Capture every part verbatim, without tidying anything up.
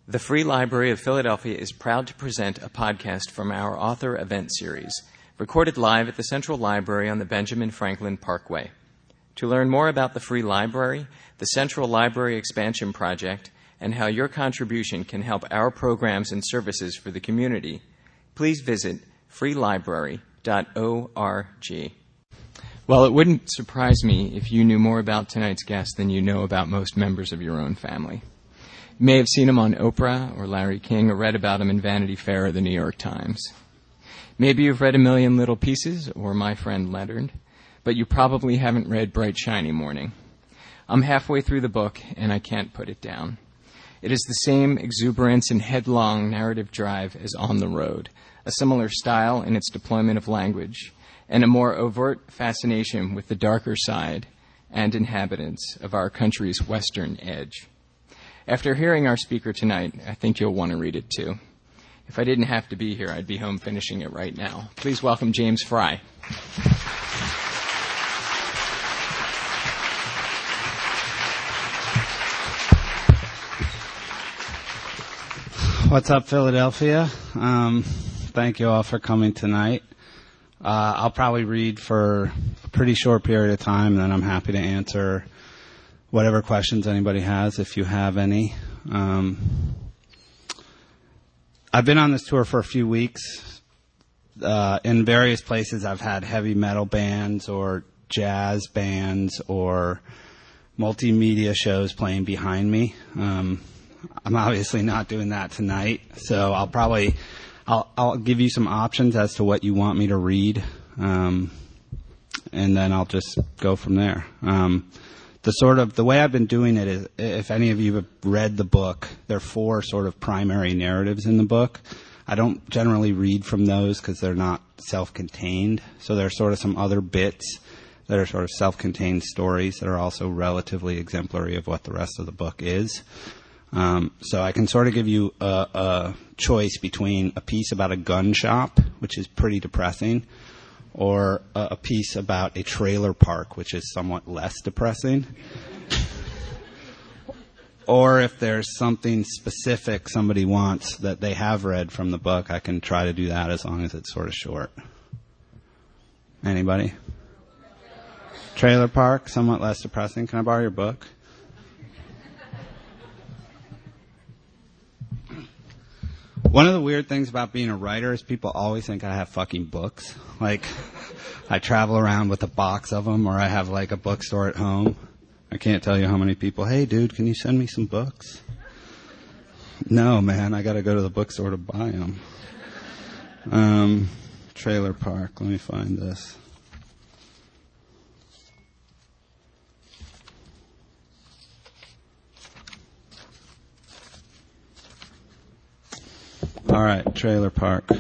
The Free Library of Philadelphia is proud to present a podcast from our author event series, recorded live at the Central Library on the Benjamin Franklin Parkway. To learn more about the Free Library, the Central Library Expansion Project, and how your contribution can help our programs and services for the community, please visit free library dot org. Well, it wouldn't surprise me if you knew more about tonight's guest than you know about most members of your own family. You may have seen him on Oprah or Larry King or read about him in Vanity Fair or the New York Times. Maybe you've read A Million Little Pieces or My Friend Leonard, but you probably haven't read Bright Shiny Morning. I'm halfway through the book, and I can't put it down. It is the same exuberance and headlong narrative drive as On the Road, a similar style in its deployment of language, and a more overt fascination with the darker side and inhabitants of our country's western edge. After hearing our speaker tonight, I think you'll want to read it too. If I didn't have to be here, I'd be home finishing it right now. Please welcome James Frey. What's up, Philadelphia? Um, thank you all for coming tonight. Uh, I'll probably read for a pretty short period of time, and then I'm happy to answer whatever questions anybody has, if you have any. Um, I've been on this tour for a few weeks. Uh, in various places, I've had heavy metal bands or jazz bands or multimedia shows playing behind me. Um, I'm obviously not doing that tonight, so I'll probably I'll, I'll give you some options as to what you want me to read, um, and then I'll just go from there. Um, the sort of the way I've been doing it is, if any of you have read the book, there are four sort of primary narratives in the book. I don't generally read from those because they're not self-contained. So there are sort of some other bits that are sort of self-contained stories that are also relatively exemplary of what the rest of the book is. Um, so I can sort of give you a, a choice between a piece about a gun shop, which is pretty depressing, or a, a piece about a trailer park, which is somewhat less depressing. Or if there's something specific somebody wants that they have read from the book, I can try to do that as long as it's sort of short. Anybody? Trailer park, somewhat less depressing. Can I borrow your book? One of the weird things about being a writer is people always think I have fucking books. Like, I travel around with a box of them, or I have, like, a bookstore at home. I can't tell you how many people, hey, dude, can you send me some books? No, man, I got to go to the bookstore to buy them. Um, trailer park, let me find this. All right, trailer park.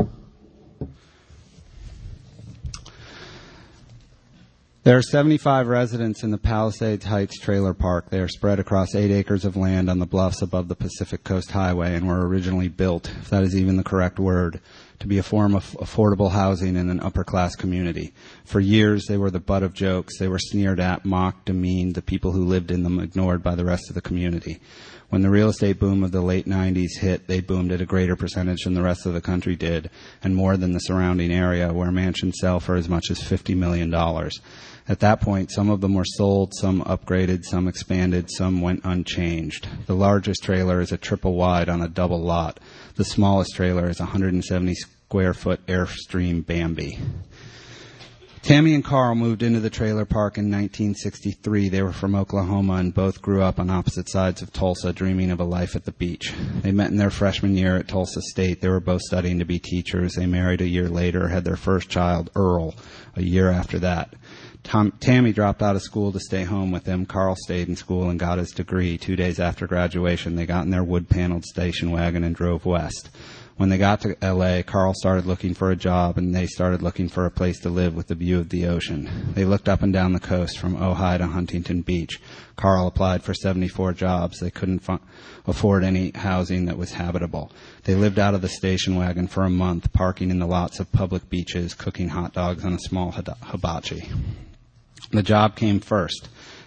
There are seventy-five residents in the Palisades Heights Trailer Park. They are spread across eight acres of land on the bluffs above the Pacific Coast Highway and were originally built, if that is even the correct word, to be a form of affordable housing in an upper-class community. For years, they were the butt of jokes. They were sneered at, mocked, demeaned, the people who lived in them ignored by the rest of the community. When the real estate boom of the late nineties hit, they boomed at a greater percentage than the rest of the country did, and more than the surrounding area, where mansions sell for as much as fifty million dollars. At that point, some of them were sold, some upgraded, some expanded, some went unchanged. The largest trailer is a triple wide on a double lot. The smallest trailer is a one hundred seventy square foot Airstream Bambi. Tammy and Carl moved into the trailer park in nineteen sixty-three. They were from Oklahoma and both grew up on opposite sides of Tulsa, dreaming of a life at the beach. They met in their freshman year at Tulsa State. They were both studying to be teachers. They married a year later, had their first child, Earl, a year after that. Tom, Tammy dropped out of school to stay home with them. Carl stayed in school and got his degree. Two days after graduation, they got in their wood-paneled station wagon and drove west. When they got to L A, Carl started looking for a job, and they started looking for a place to live with a view of the ocean. They looked up and down the coast from Ojai to Huntington Beach. Carl applied for seventy-four jobs. They couldn't fu- afford any housing that was habitable. They lived out of the station wagon for a month, parking in the lots of public beaches, cooking hot dogs on a small hibachi. The job came first.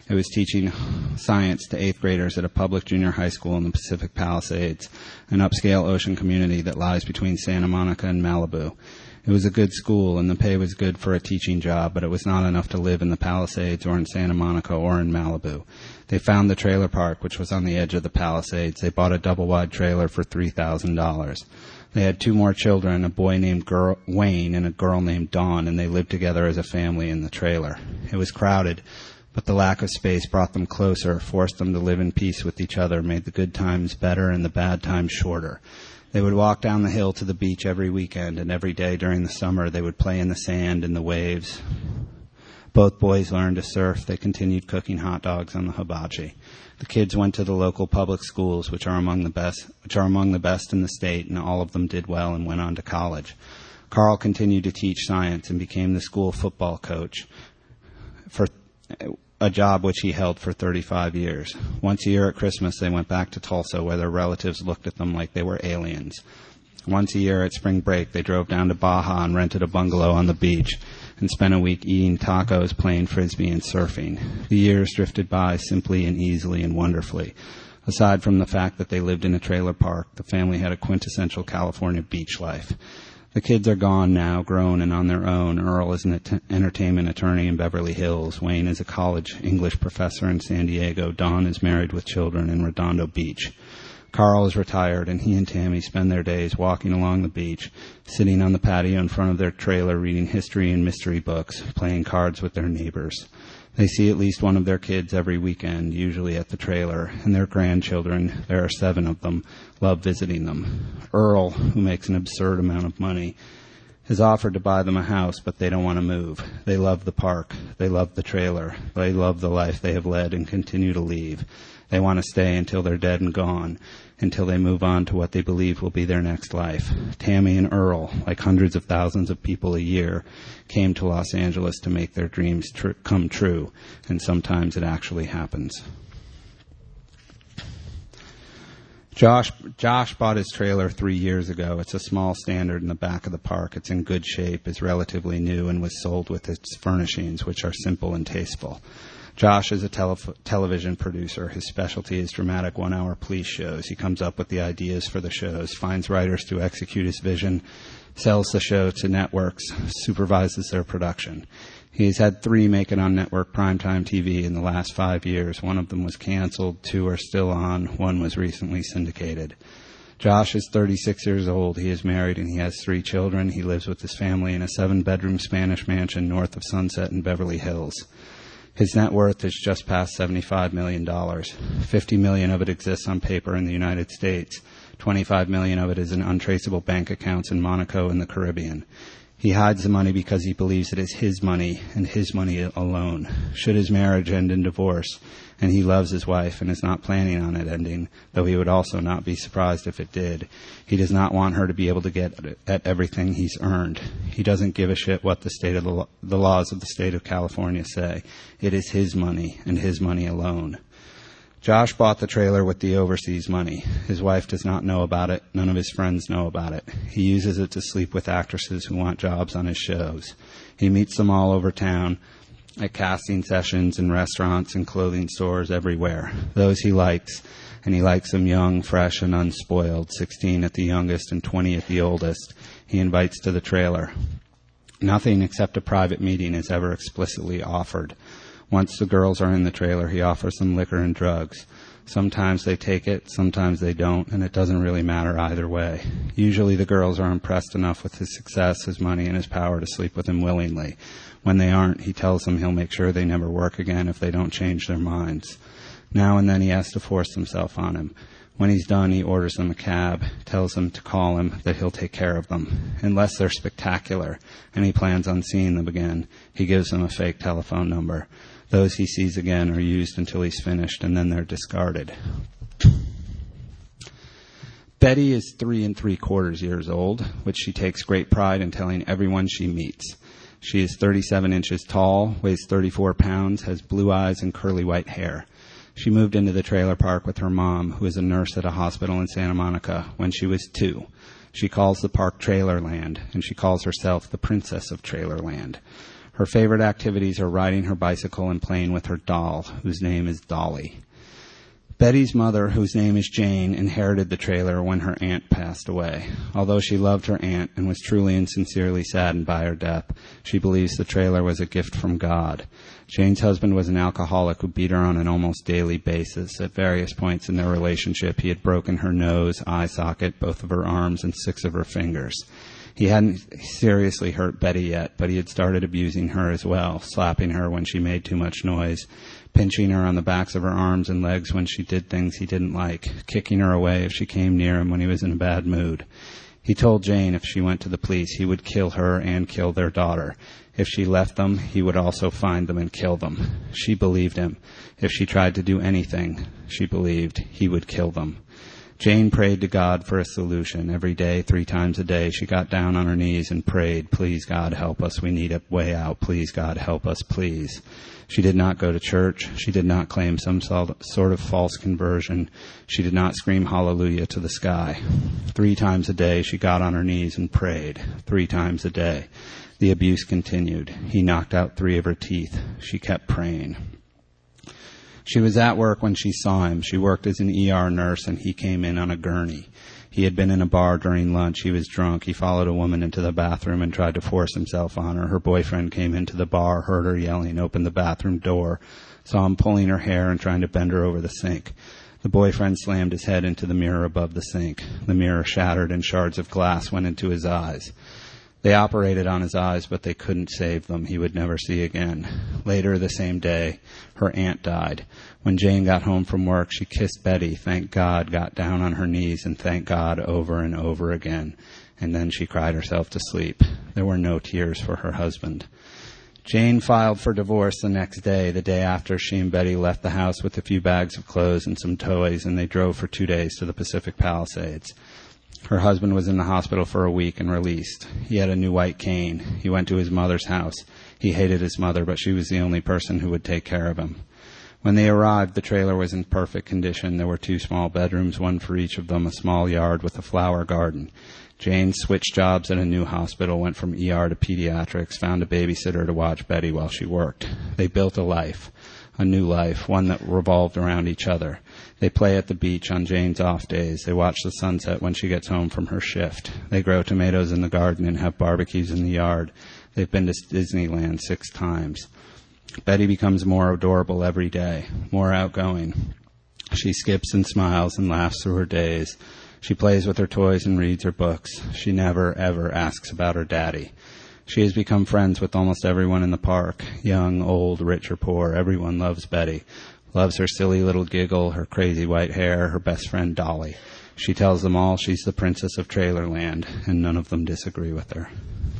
It was teaching science to eighth graders at a public junior high school in the Pacific Palisades, an upscale ocean community that lies between Santa Monica and Malibu. It was a good school, and the pay was good for a teaching job, but it was not enough to live in the Palisades or in Santa Monica or in Malibu. They found the trailer park, which was on the edge of the Palisades. They bought a double-wide trailer for three thousand dollars. They had two more children, a boy named girl, Wayne and a girl named Dawn, and they lived together as a family in the trailer. It was crowded, but the lack of space brought them closer, forced them to live in peace with each other, made the good times better and the bad times shorter. They would walk down the hill to the beach every weekend, and every day during the summer they would play in the sand and the waves. Both boys learned to surf. They continued cooking hot dogs on the hibachi. The kids went to the local public schools, which are among the best, which are among the best in the state, and all of them did well and went on to college. Carl continued to teach science and became the school football coach for a job which he held for thirty-five years. Once a year at Christmas, they went back to Tulsa, where their relatives looked at them like they were aliens. Once a year at spring break, they drove down to Baja and rented a bungalow on the beach and spent a week eating tacos, playing frisbee, and surfing. The years drifted by simply and easily and wonderfully. Aside from the fact that they lived in a trailer park, the family had a quintessential California beach life. The kids are gone now, grown and on their own. Earl is an at- entertainment attorney in Beverly Hills. Wayne is a college English professor in San Diego. Dawn is married with children in Redondo Beach. Carl is retired, and he and Tammy spend their days walking along the beach, sitting on the patio in front of their trailer, reading history and mystery books, playing cards with their neighbors. They see at least one of their kids every weekend, usually at the trailer, and their grandchildren, there are seven of them, love visiting them. Earl, who makes an absurd amount of money, has offered to buy them a house, but they don't want to move. They love the park. They love the trailer. They love the life they have led and continue to lead. They want to stay until they're dead and gone, until they move on to what they believe will be their next life. Tammy and Earl, like hundreds of thousands of people a year, came to Los Angeles to make their dreams tr- come true, and sometimes it actually happens. Josh Josh bought his trailer three years ago. It's a small standard in the back of the park. It's in good shape, is relatively new, and was sold with its furnishings, which are simple and tasteful. Josh is a tele- television producer. His specialty is dramatic one-hour police shows. He comes up with the ideas for the shows, finds writers to execute his vision, sells the show to networks, supervises their production. He's had three make it on network primetime T V in the last five years. One of them was canceled, two are still on, one was recently syndicated. Josh is thirty-six years old. He is married and he has three children. He lives with his family in a seven-bedroom Spanish mansion north of Sunset in Beverly Hills. His net worth is just past seventy-five million dollars. fifty million dollars of it exists on paper in the United States. twenty-five million dollars of it is in untraceable bank accounts in Monaco and the Caribbean. He hides the money because he believes it is his money and his money alone. Should his marriage end in divorce, and he loves his wife and is not planning on it ending, though he would also not be surprised if it did, he does not want her to be able to get at everything he's earned. He doesn't give a shit what the state of the, lo- the laws of the state of California say. It is his money and his money alone. Josh bought the trailer with the overseas money. His wife does not know about it. None of his friends know about it. He uses it to sleep with actresses who want jobs on his shows. He meets them all over town at casting sessions, in restaurants, and clothing stores everywhere. Those he likes, and he likes them young, fresh, and unspoiled, sixteen at the youngest and twenty at the oldest. He invites to the trailer. Nothing except a private meeting is ever explicitly offered. Once the girls are in the trailer, he offers them liquor and drugs. Sometimes they take it, sometimes they don't, and it doesn't really matter either way. Usually the girls are impressed enough with his success, his money, and his power to sleep with him willingly. When they aren't, he tells them he'll make sure they never work again if they don't change their minds. Now and then he has to force himself on him. When he's done, he orders them a cab, tells them to call him, that he'll take care of them. Unless they're spectacular, and he plans on seeing them again, he gives them a fake telephone number. Those he sees again are used until he's finished, and then they're discarded. Betty is three and three quarters years old, which she takes great pride in telling everyone she meets. She is thirty-seven inches tall, weighs thirty-four pounds, has blue eyes and curly white hair. She moved into the trailer park with her mom, who is a nurse at a hospital in Santa Monica, when she was two. She calls the park Trailerland, and she calls herself the Princess of Trailerland. Her favorite activities are riding her bicycle and playing with her doll, whose name is Dolly. Betty's mother, whose name is Jane, inherited the trailer when her aunt passed away. Although she loved her aunt and was truly and sincerely saddened by her death, she believes the trailer was a gift from God. Jane's husband was an alcoholic who beat her on an almost daily basis. At various points in their relationship, he had broken her nose, eye socket, both of her arms, and six of her fingers. He hadn't seriously hurt Betty yet, but he had started abusing her as well, slapping her when she made too much noise, pinching her on the backs of her arms and legs when she did things he didn't like, kicking her away if she came near him when he was in a bad mood. He told Jane if she went to the police, he would kill her and kill their daughter. If she left them, he would also find them and kill them. She believed him. If she tried to do anything, she believed he would kill them. Jane prayed to God for a solution. Every day, three times a day, she got down on her knees and prayed, "Please, God, help us. We need a way out. Please, God, help us, please." She did not go to church. She did not claim some sort of false conversion. She did not scream hallelujah to the sky. Three times a day, she got on her knees and prayed. Three times a day. The abuse continued. He knocked out three of her teeth. She kept praying. She was at work when she saw him. She worked as an E R nurse, and he came in on a gurney. He had been in a bar during lunch. He was drunk. He followed a woman into the bathroom and tried to force himself on her. Her boyfriend came into the bar, heard her yelling, opened the bathroom door, saw him pulling her hair and trying to bend her over the sink. The boyfriend slammed his head into the mirror above the sink. The mirror shattered and shards of glass went into his eyes. They operated on his eyes, but they couldn't save them. He would never see again. Later the same day, her aunt died. When Jane got home from work, she kissed Betty, thanked God, got down on her knees, and thanked God over and over again. And then she cried herself to sleep. There were no tears for her husband. Jane filed for divorce the next day, the day after she and Betty left the house with a few bags of clothes and some toys, and they drove for two days to the Pacific Palisades. Her husband was in the hospital for a week and released. He had a new white cane. He went to his mother's house. He hated his mother, but she was the only person who would take care of him. When they arrived, the trailer was in perfect condition. There were two small bedrooms, one for each of them, a small yard with a flower garden. Jane switched jobs at a new hospital, went from E R to pediatrics, found a babysitter to watch Betty while she worked. They built a life, a new life, one that revolved around each other. They play at the beach on Jane's off days. They watch the sunset when she gets home from her shift. They grow tomatoes in the garden and have barbecues in the yard. They've been to Disneyland six times. Betty becomes more adorable every day, more outgoing. She skips and smiles and laughs through her days. She plays with her toys and reads her books. She never, ever asks about her daddy. She has become friends with almost everyone in the park, young, old, rich, or poor. Everyone loves Betty, loves her silly little giggle, her crazy white hair, her best friend Dolly. She tells them all she's the princess of Trailerland, and none of them disagree with her.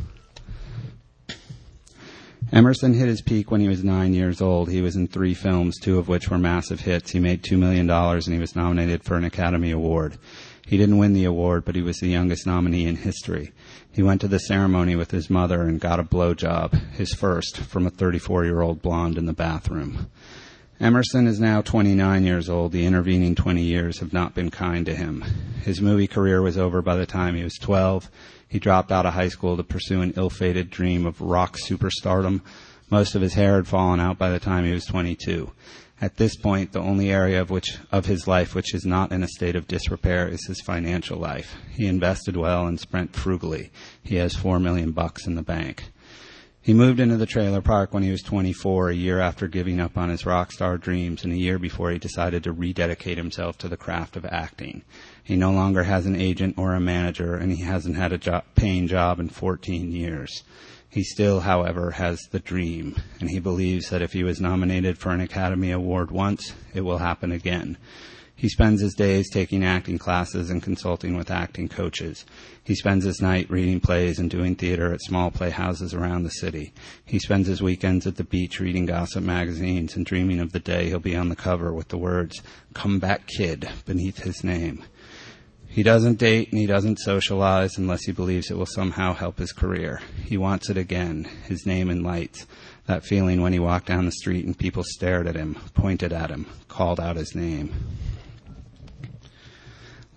Emerson hit his peak when he was nine years old. He was in three films, two of which were massive hits. He made two million dollars, and he was nominated for an Academy Award. He didn't win the award, but he was the youngest nominee in history. He went to the ceremony with his mother and got a blowjob, his first, from a thirty-four-year-old blonde in the bathroom. Emerson is now twenty-nine years old. The intervening twenty years have not been kind to him. His movie career was over by the time he was twelve. He dropped out of high school to pursue an ill-fated dream of rock superstardom. Most of his hair had fallen out by the time he was twenty-two. At this point, the only area of which of his life which is not in a state of disrepair is his financial life. He invested well and spent frugally. He has four million bucks in the bank. He moved into the trailer park when he was twenty-four, a year after giving up on his rock star dreams, and a year before he decided to rededicate himself to the craft of acting. He no longer has an agent or a manager, and he hasn't had a job, paying job in fourteen years. He still, however, has the dream, and he believes that if he was nominated for an Academy Award once, it will happen again. He spends his days taking acting classes and consulting with acting coaches. He spends his night reading plays and doing theater at small playhouses around the city. He spends his weekends at the beach reading gossip magazines and dreaming of the day he'll be on the cover with the words, "Come Back Kid," beneath his name. He doesn't date and he doesn't socialize unless he believes it will somehow help his career. He wants it again, his name in lights, that feeling when he walked down the street and people stared at him, pointed at him, called out his name.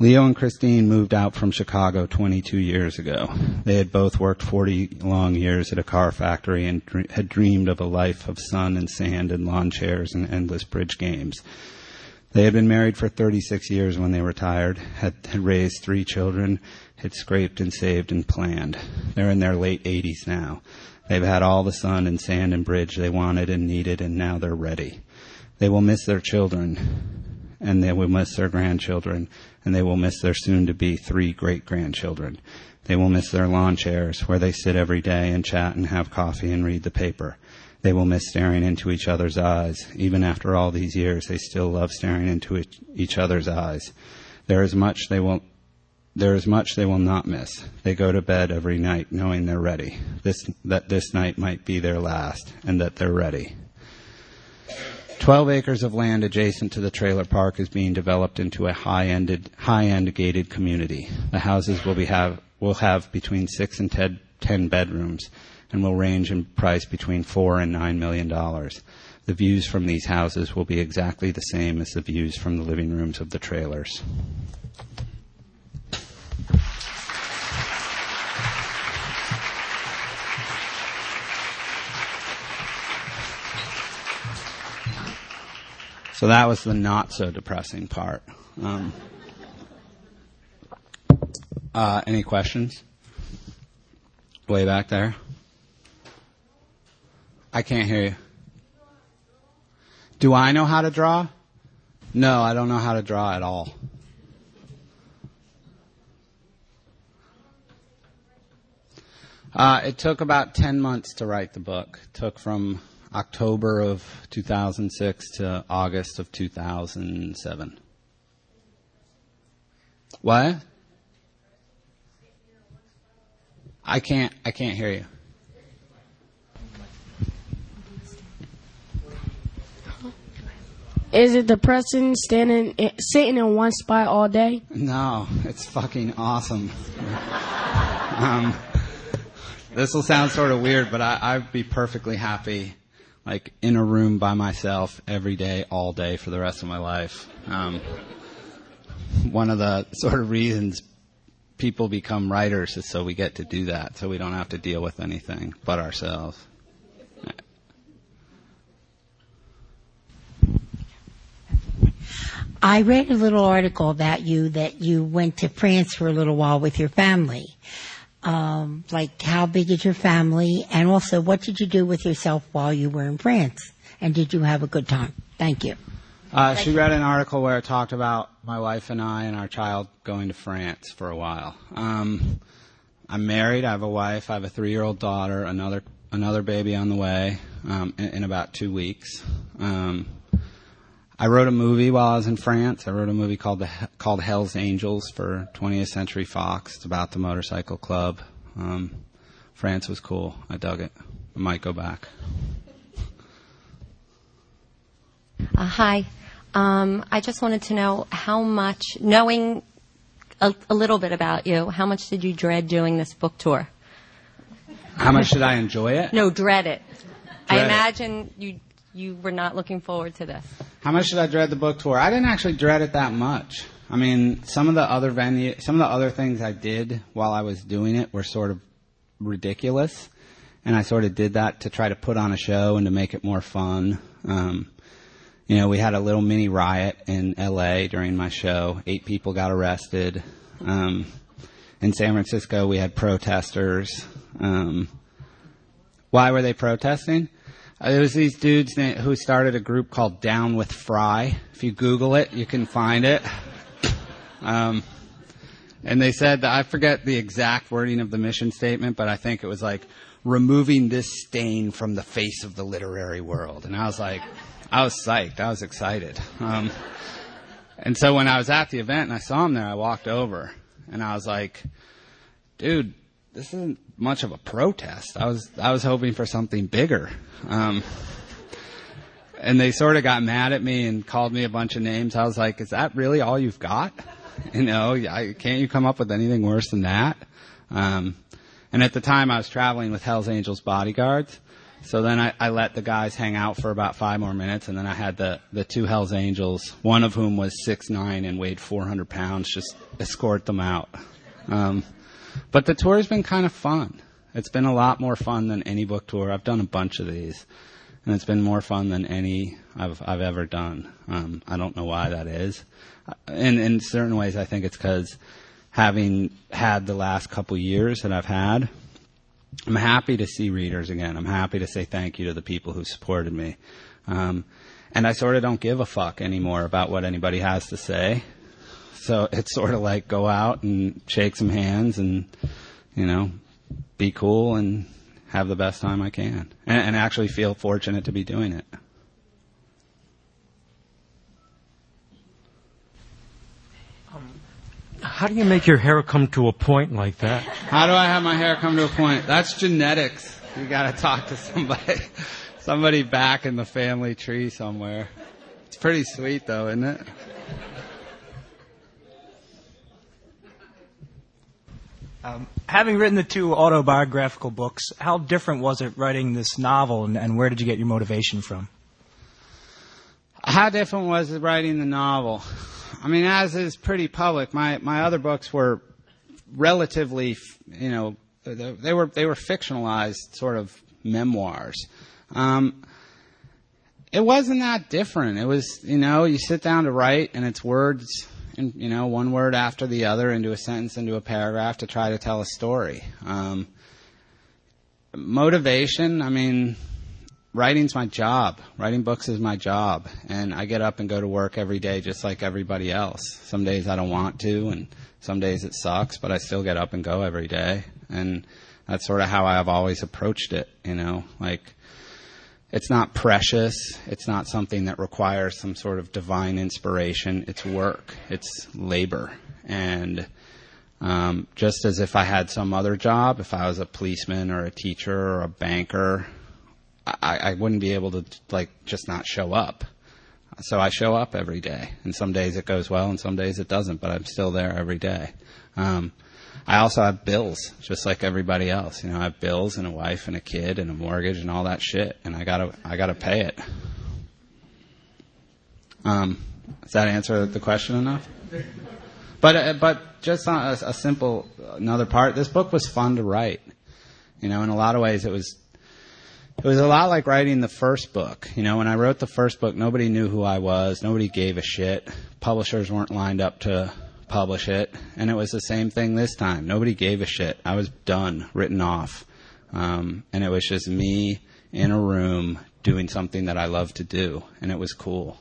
Leo and Christine moved out from Chicago twenty-two years ago. They had both worked forty long years at a car factory and dr- had dreamed of a life of sun and sand and lawn chairs and endless bridge games. They had been married for thirty-six years when they retired, had, had raised three children, had scraped and saved and planned. They're in their late eighties now. They've had all the sun and sand and bridge they wanted and needed, and now they're ready. They will miss their children, and they will miss their grandchildren, and they will miss their soon-to-be three great-grandchildren. They will miss their lawn chairs where they sit every day and chat and have coffee and read the paper. They will miss staring into each other's eyes. Even after all these years, they still love staring into each, each other's eyes. There is much they will, there is much they will not miss. They go to bed every night knowing they're ready. This, that this night might be their last, and that they're ready. Twelve acres of land adjacent to the trailer park is being developed into a high-ended, high-end gated community. The houses will be have will have between six and ten, ten bedrooms, and will range in price between four and nine million dollars. The views from these houses will be exactly the same as the views from the living rooms of the trailers. So that was the not so depressing part. Um, uh, any questions? Way back there. I can't hear you. Do I know how to draw? No, I don't know how to draw at all. Uh, it took about ten months to write the book. It took from October of two thousand six to August of two thousand seven. What? I can't, I can't hear you. Is it depressing standing, sitting in one spot all day? No, it's fucking awesome. um, this will sound sort of weird, but I, I'd be perfectly happy, like, in a room by myself every day, all day for the rest of my life. Um, one of the sort of reasons people become writers is so we get to do that, so we don't have to deal with anything but ourselves. I read a little article about you that you went to France for a little while with your family. Um, like, how big is your family? And also, what did you do with yourself while you were in France? And did you have a good time? Thank you. Uh, she read an article where it talked about my wife and I and our child going to France for a while. Um, I'm married. I have a wife. I have a three-year-old daughter, another another baby on the way um, in, in about two weeks. Um, I wrote a movie while I was in France. I wrote a movie called the, called Hell's Angels for twentieth Century Fox. It's about the motorcycle club. Um, France was cool. I dug it. I might go back. Uh, hi. Um, I just wanted to know how much, knowing a, a little bit about you, how much did you dread doing this book tour? How much did I enjoy it? No, dread it. Dread I it. imagine you you were not looking forward to this. How much did I dread the book tour? I didn't actually dread it that much. I mean, some of the other venue, some of the other things I did while I was doing it were sort of ridiculous, and I sort of did that to try to put on a show and to make it more fun. Um, you know, we had a little mini riot in L A during my show. Eight people got arrested. Um, in San Francisco, we had protesters. Um, why were they protesting? Uh, there was these dudes na- who started a group called Down with Fry. If you Google it, you can find it. Um, and they said that, I forget the exact wording of the mission statement, but I think it was like, removing this stain from the face of the literary world. And I was like, I was psyched. I was excited. Um, and so when I was at the event and I saw him there, I walked over and I was like, dude, this isn't much of a protest. I was, I was hoping for something bigger. Um, and they sort of got mad at me and called me a bunch of names. I was like, is that really all you've got? You know, I, can't you come up with anything worse than that? Um, and at the time I was traveling with Hell's Angels bodyguards. So then I, I let the guys hang out for about five more minutes, and then I had the, the two Hells Angels, one of whom was six nine and weighed four hundred pounds, just escort them out. Um, but the tour's been kind of fun. It's been a lot more fun than any book tour. I've done a bunch of these, and it's been more fun than any I've I've ever done. Um, I don't know why that is. In in certain ways, I think it's because having had the last couple years that I've had, I'm happy to see readers again. I'm happy to say thank you to the people who supported me. Um, and I sort of don't give a fuck anymore about what anybody has to say. So it's sort of like go out and shake some hands and, you know, be cool and have the best time I can. And, and actually feel fortunate to be doing it. How do you make your hair come to a point like that? How do I have my hair come to a point? That's genetics. You gotta talk to somebody, somebody back in the family tree somewhere. It's pretty sweet though, isn't it? Um, having written the two autobiographical books, how different was it writing this novel, and, and where did you get your motivation from? How different was it writing the novel? I mean, as is pretty public, my, my other books were relatively, you know, they were they were fictionalized sort of memoirs. Um, it wasn't that different. It was, you know, you sit down to write, and it's words, and you know, one word after the other into a sentence, into a paragraph to try to tell a story. Um, motivation, I mean, writing's my job. Writing books is my job. And I get up and go to work every day just like everybody else. Some days I don't want to, and some days it sucks, but I still get up and go every day. And that's sort of how I've always approached it, you know. Like, it's not precious. It's not something that requires some sort of divine inspiration. It's work. It's labor. And um, just as if I had some other job, if I was a policeman or a teacher or a banker, I, I wouldn't be able to, like, just not show up. So I show up every day. And some days it goes well and some days it doesn't, but I'm still there every day. Um, I also have bills, just like everybody else. You know, I have bills and a wife and a kid and a mortgage and all that shit, and I gotta, I gotta pay it. Um, does that answer the question enough? But, uh, but just on a, a simple, another part, this book was fun to write. You know, in a lot of ways it was, It was a lot like writing the first book. You know, when I wrote the first book, nobody knew who I was. Nobody gave a shit. Publishers weren't lined up to publish it. And it was the same thing this time. Nobody gave a shit. I was done, written off. Um, and it was just me in a room doing something that I love to do. And it was cool.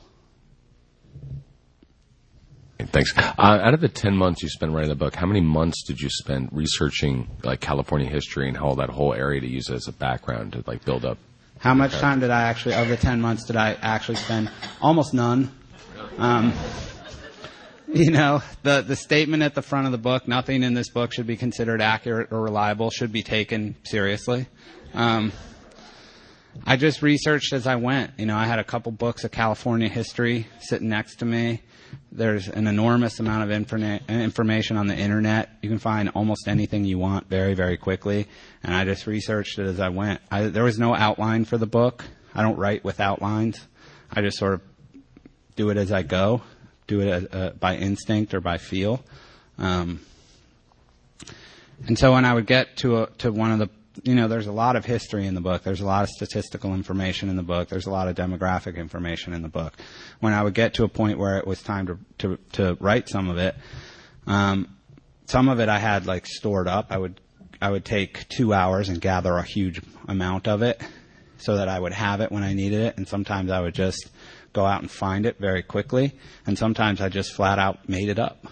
Thanks. Uh, out of the ten months you spent writing the book, how many months did you spend researching like California history and how that whole area to use it as a background to like build up? How much time did I actually, of the ten months, did I actually spend? Almost none. Um, you know, the, the statement at the front of the book, nothing in this book should be considered accurate or reliable, should be taken seriously. Um, I just researched as I went. You know, I had a couple books of California history sitting next to me. There's an enormous amount of informa- information on the internet. You can find almost anything you want very, very quickly. And I just researched it as I went. I, there was no outline for the book. I don't write with outlines. I just sort of do it as I go, do it as, uh, by instinct or by feel. Um, and so when I would get to a, to one of the, you know, there's a lot of history in the book. There's a lot of statistical information in the book. There's a lot of demographic information in the book. When I would get to a point where it was time to to, to write some of it, um, some of it I had like stored up. I would I would take two hours and gather a huge amount of it so that I would have it when I needed it. And sometimes I would just go out and find it very quickly. And sometimes I just flat out made it up.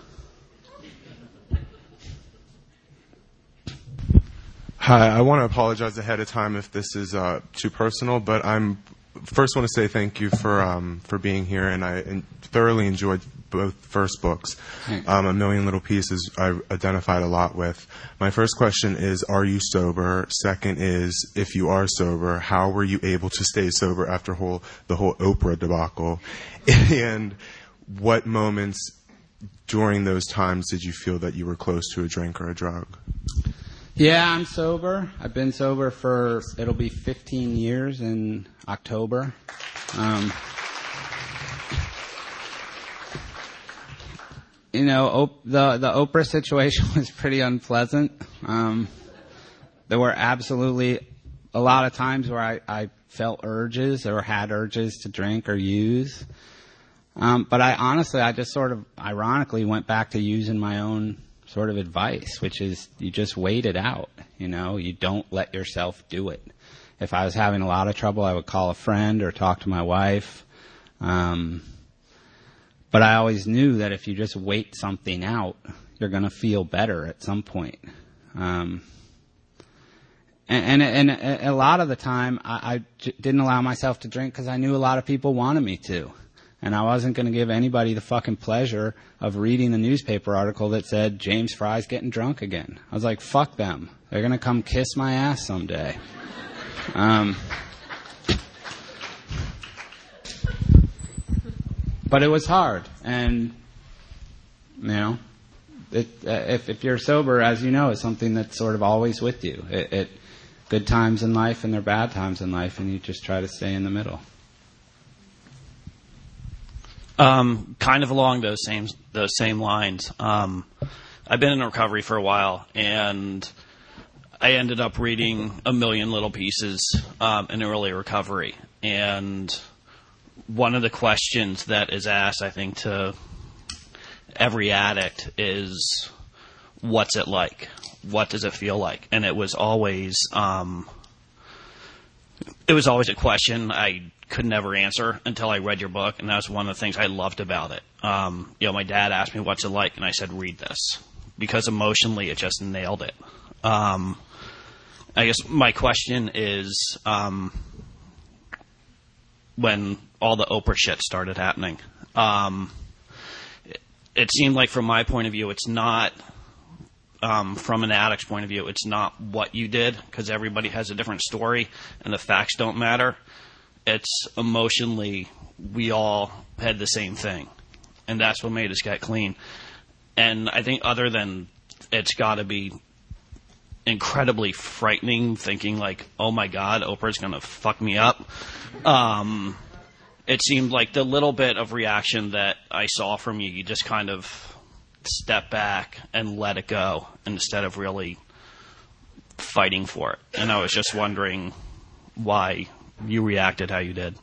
Hi, I want to apologize ahead of time if this is uh, too personal, but I'm first want to say thank you for um, for being here, and I en- thoroughly enjoyed both first books. Um, A Million Little Pieces I identified a lot with. My first question is, are you sober? Second is, if you are sober, how were you able to stay sober after whole the whole Oprah debacle? And what moments during those times did you feel that you were close to a drink or a drug? Yeah, I'm sober. I've been sober for, it'll be fifteen years in October. Um, you know, op- the the Oprah situation was pretty unpleasant. Um, there were absolutely a lot of times where I, I felt urges or had urges to drink or use. Um, but I honestly, I just sort of ironically went back to using my own sort of advice, which is you just wait it out. You know, you don't let yourself do it. If I was having a lot of trouble, I would call a friend or talk to my wife. Um, but I always knew that if you just wait something out, you're going to feel better at some point. Um, and, and, and a lot of the time, I, I j- didn't allow myself to drink because I knew a lot of people wanted me to. And I wasn't going to give anybody the fucking pleasure of reading a newspaper article that said James Fry's getting drunk again. I was like, fuck them. They're going to come kiss my ass someday. Um, but it was hard. And, you know, it, uh, if, if you're sober, as you know, it's something that's sort of always with you. It, it good times in life and there are bad times in life, and you just try to stay in the middle. Um, kind of along those same those same lines. Um, I've been in recovery for a while, and I ended up reading A Million Little Pieces um, in early recovery. And one of the questions that is asked, I think, to every addict is, "What's it like? What does it feel like?" And it was always um, it was always a question I could never answer until I read your book, and that was one of the things I loved about it. Um, you know, my dad asked me, "What's it like?" And I said, "Read this," because emotionally it just nailed it. Um, I guess my question is, um, when all the Oprah shit started happening, um, it, it seemed like from my point of view, it's not, um, from an addict's point of view, it's not what you did, because everybody has a different story and the facts don't matter. It's emotionally, we all had the same thing. And that's what made us get clean. And I think other than it's got to be incredibly frightening, thinking like, oh my God, Oprah's going to fuck me up. Um, it seemed like the little bit of reaction that I saw from you, you just kind of step back and let it go instead of really fighting for it. And I was just wondering why you reacted how you did.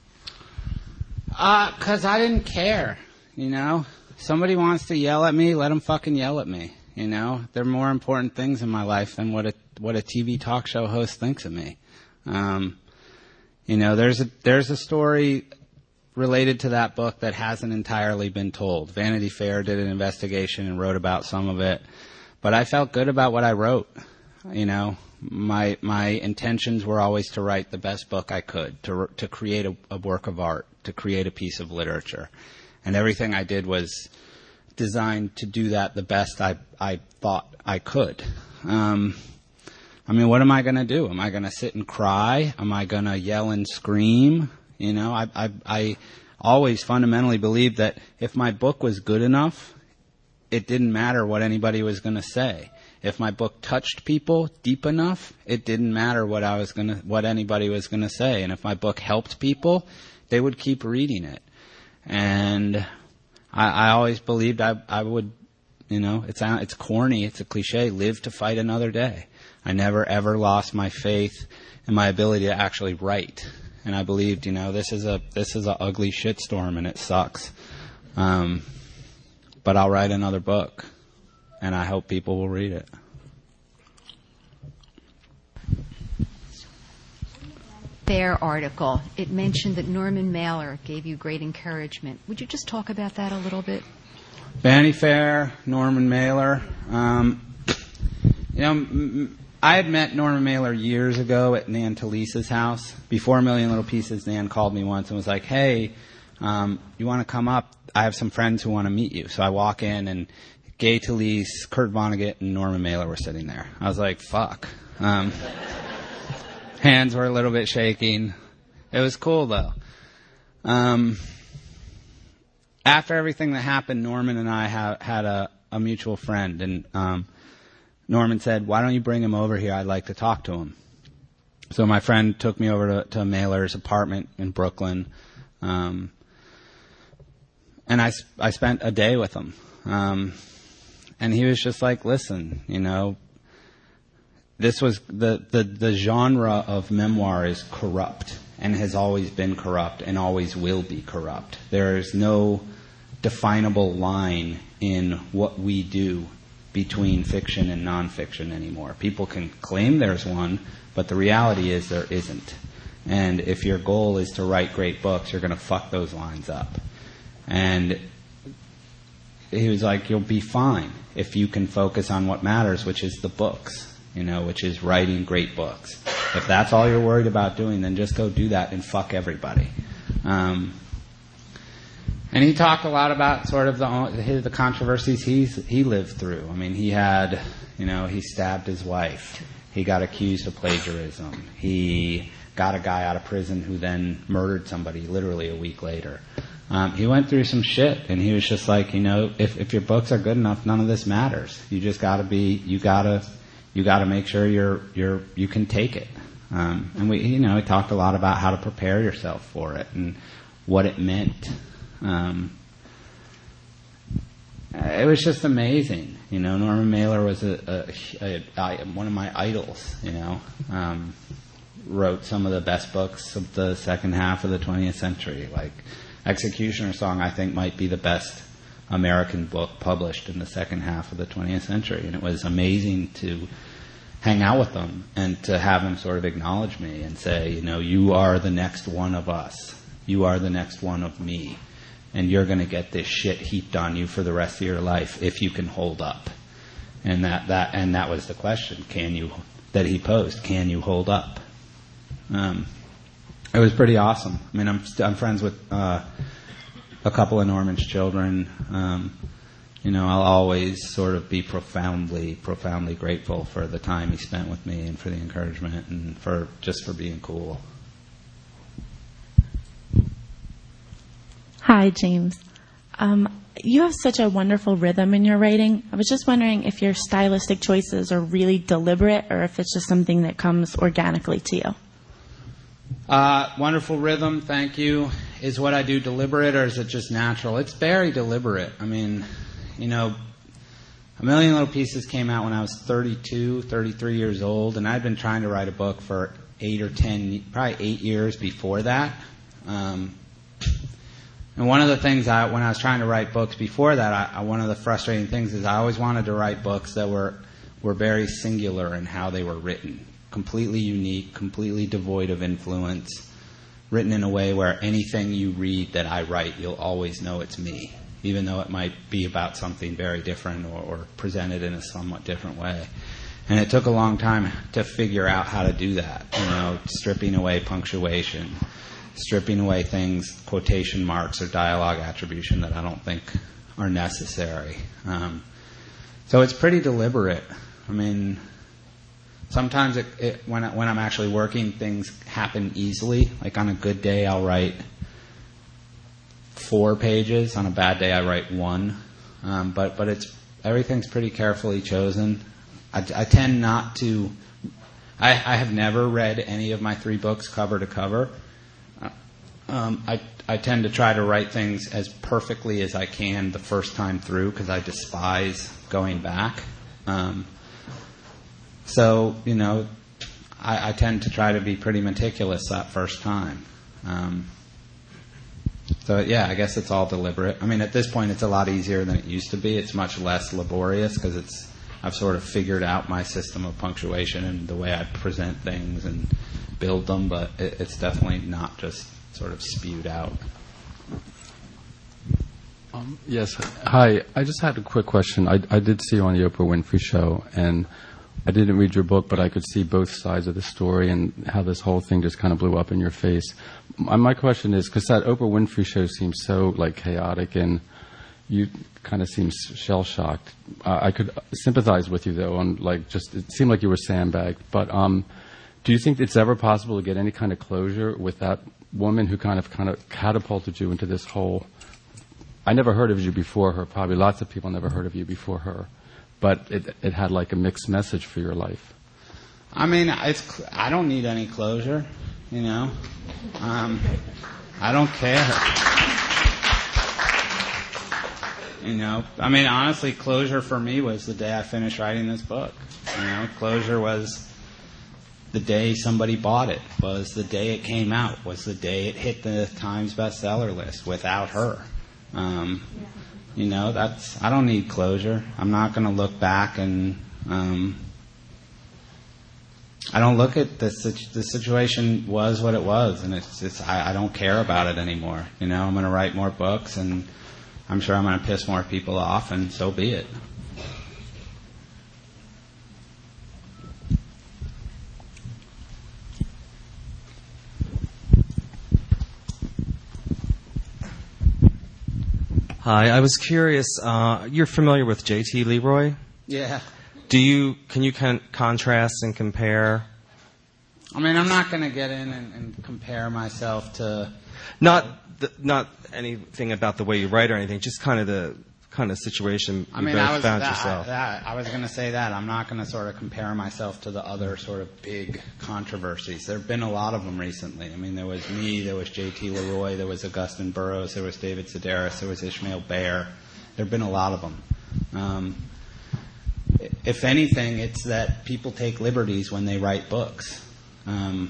Uh, 'cause I didn't care, you know? Somebody wants to yell at me, let them fucking yell at me, you know? There are more important things in my life than what a, what a T V talk show host thinks of me. Um, you know, there's a, there's a story related to that book that hasn't entirely been told. Vanity Fair did an investigation and wrote about some of it, but I felt good about what I wrote, you know? My my intentions were always to write the best book I could, to to create a, a work of art, to create a piece of literature, and everything I did was designed to do that the best I I thought I could. Um, I mean, what am I going to do? Am I going to sit and cry? Am I going to yell and scream? You know, I I I always fundamentally believed that if my book was good enough, it didn't matter what anybody was going to say. If my book touched people deep enough, it didn't matter what I was gonna, what anybody was gonna say. And if my book helped people, they would keep reading it. And I, I always believed I, I would, you know, it's it's corny, it's a cliche, live to fight another day. I never ever lost my faith in my ability to actually write. And I believed, you know, this is a this is a ugly shitstorm and it sucks. Um, but I'll write another book. And I hope people will read it. Fair article. It mentioned that Norman Mailer gave you great encouragement. Would you just talk about that a little bit? Vanity Fair, Norman Mailer. Um, you know, m- I had met Norman Mailer years ago at Nan Talisa's house. Before A Million Little Pieces, Nan called me once and was like, "Hey, um, you want to come up? I have some friends who want to meet you." So I walk in and Gay Talese, Kurt Vonnegut, and Norman Mailer were sitting there. I was like, fuck. Um, hands were a little bit shaking. It was cool, though. Um, after everything that happened, Norman and I ha- had a, a mutual friend, and um, Norman said, why don't you bring him over here? I'd like to talk to him. So my friend took me over to, to Mailer's apartment in Brooklyn, um, and I, I spent a day with him. Um, and he was just like, listen, you know, this was the, the, the genre of memoir is corrupt and has always been corrupt and always will be corrupt. There is no definable line in what we do between fiction and nonfiction anymore. People can claim there's one, but the reality is there isn't. And if your goal is to write great books, you're going to fuck those lines up. And he was like, you'll be fine if you can focus on what matters, which is the books, you know, which is writing great books. If that's all you're worried about doing, then just go do that and fuck everybody. Um, and he talked a lot about sort of the the controversies he's he lived through. I mean, he had, you know, he stabbed his wife. He got accused of plagiarism. He got a guy out of prison who then murdered somebody literally a week later. Um, he went through some shit, and he was just like, you know, if if your books are good enough, none of this matters. You just got to be, you gotta, you got to make sure you're you're you can take it. Um, and we, you know, he talked a lot about how to prepare yourself for it and what it meant. Um, it was just amazing, you know. Norman Mailer was a, a, a, a one of my idols, you know. Um, wrote some of the best books of the second half of the twentieth century, like Executioner Song. I think might be the best American book published in the second half of the twentieth century, and it was amazing to hang out with him and to have him sort of acknowledge me and say, you know, you are the next one of us. You are the next one of me. And you're going to get this shit heaped on you for the rest of your life if you can hold up. And that, that, and that was the question, can you, that he posed, can you hold up? Um, it was pretty awesome. I mean, I'm, I'm friends with, uh, a couple of Norman's children. Um, you know, I'll always sort of be profoundly, profoundly grateful for the time he spent with me and for the encouragement and for, just for being cool. Hi, James. Um, you have such a wonderful rhythm in your writing. I was just wondering if your stylistic choices are really deliberate or if it's just something that comes organically to you. Uh, wonderful rhythm, thank you. Is what I do deliberate or is it just natural? It's very deliberate. I mean, you know, A Million Little Pieces came out when I was thirty-two, thirty-three years old, and I'd been trying to write a book for eight or ten, probably eight years before that. Um, And one of the things I, when I was trying to write books before that, I, I, one of the frustrating things is I always wanted to write books that were, were very singular in how they were written. Completely unique, completely devoid of influence, written in a way where anything you read that I write, you'll always know it's me, even though it might be about something very different or, or presented in a somewhat different way. And it took a long time to figure out how to do that, you know, stripping away punctuation, stripping away things, quotation marks or dialogue attribution that I don't think are necessary. Um, so it's pretty deliberate. I mean, sometimes it, it, when, I, when I'm actually working, things happen easily. Like on a good day, I'll write four pages. On a bad day, I write one. Um, but but it's everything's pretty carefully chosen. I, I tend not to. I, I have never read any of my three books cover to cover. Um, I, I tend to try to write things as perfectly as I can the first time through because I despise going back. Um, so, you know, I, I tend to try to be pretty meticulous that first time. Um, so, yeah, I guess it's all deliberate. I mean, at this point, it's a lot easier than it used to be. It's much less laborious because it's I've sort of figured out my system of punctuation and the way I present things and build them, but it, it's definitely not just sort of spewed out. Um, yes. Hi. I just had a quick question. I, I did see you on the Oprah Winfrey Show, and I didn't read your book, but I could see both sides of the story and how this whole thing just kind of blew up in your face. My, my question is, because that Oprah Winfrey Show seems so like chaotic, and you kind of seem shell-shocked. Uh, I could sympathize with you, though, on like just it seemed like you were sandbagged. But um, do you think it's ever possible to get any kind of closure with that woman who kind of kind of catapulted you into this whole? I never heard of you before her. Probably lots of people never heard of you before her. but it it had like a mixed message for your life. I mean, it's I don't need any closure, you know. Um, I don't care. You know, I mean, honestly, closure for me was the day I finished writing this book. You know, closure was the day somebody bought it, was the day it came out, was the day it hit the Times bestseller list without her. Um, you know, that's, I don't need closure. I'm not going to look back and, um, I don't look at the, the situation was what it was, and it's just, I, I don't care about it anymore. You know, I'm going to write more books, and I'm sure I'm going to piss more people off, and so be it. Hi, I was curious. Uh, you're familiar with J T Leroy? Yeah. Do you can you con- contrast and compare? I mean, I'm not going to get in and, and compare myself to not the, not anything about the way you write or anything. Just kind of the kind of situation you I mean, both I was found that, yourself. That, I was going to say that. I'm not going to sort of compare myself to the other sort of big controversies. There have been a lot of them recently. I mean, there was me, there was J T Leroy, there was Augustin Burroughs, there was David Sedaris, there was Ishmael Bear. There have been a lot of them. Um, if anything, it's that people take liberties when they write books. Um,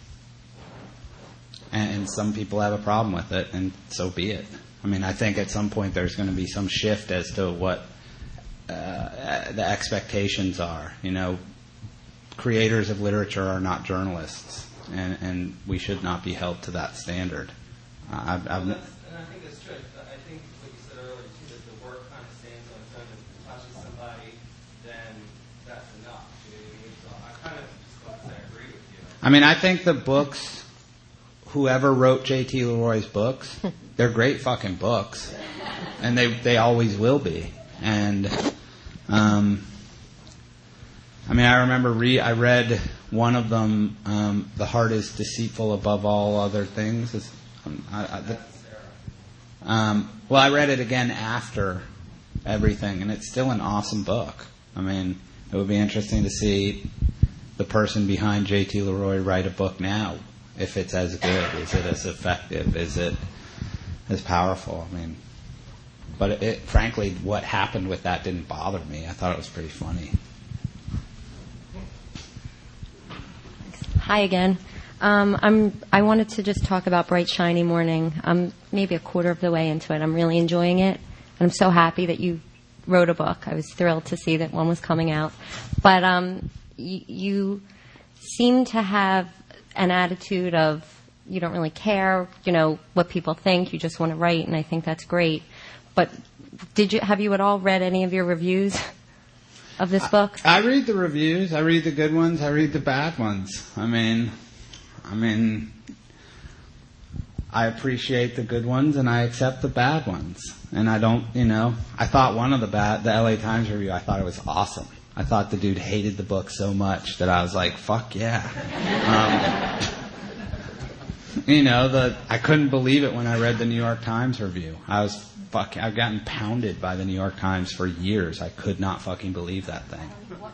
and, and some people have a problem with it, and so be it. I mean, I think at some point there's going to be some shift as to what uh, the expectations are. You know, creators of literature are not journalists, and, and we should not be held to that standard. Uh, I've, I've, well, and I think that's true. I think what you said earlier, too, that the work kind of stands on its own. If it touches somebody, then that's enough. You know what I mean? So I kind of just want to say I agree with you. I mean, I think the books, whoever wrote J T Leroy's books, they're great fucking books, and they they always will be. And um, I mean, I remember re- I read one of them. Um, the heart is deceitful above all other things. It's, um, I, I, the, um, well, I read it again after everything, and it's still an awesome book. I mean, it would be interesting to see the person behind J T Leroy write a book now. If it's as good, is it as effective? Is it as powerful? I mean, but it, it, frankly, what happened with that didn't bother me. I thought it was pretty funny. Hi again. Um, I'm. I wanted to just talk about Bright Shiny Morning. I'm maybe a quarter of the way into it. I'm really enjoying it, and I'm so happy that you wrote a book. I was thrilled to see that one was coming out. But um, y- you seem to have an attitude of you don't really care, you know, what people think. You just want to write, and I think that's great. But did you have you at all read any of your reviews of this book? I, I read the reviews. I read the good ones. I read the bad ones. I mean, I mean, I appreciate the good ones, and I accept the bad ones. And I don't, you know, I thought one of the bad, the L A Times review, I thought it was awesome. I thought the dude hated the book so much that I was like, fuck yeah. Um, you know, the I couldn't believe it when I read the New York Times review. I was fuck. I've gotten pounded by the New York Times for years. I could not fucking believe that thing.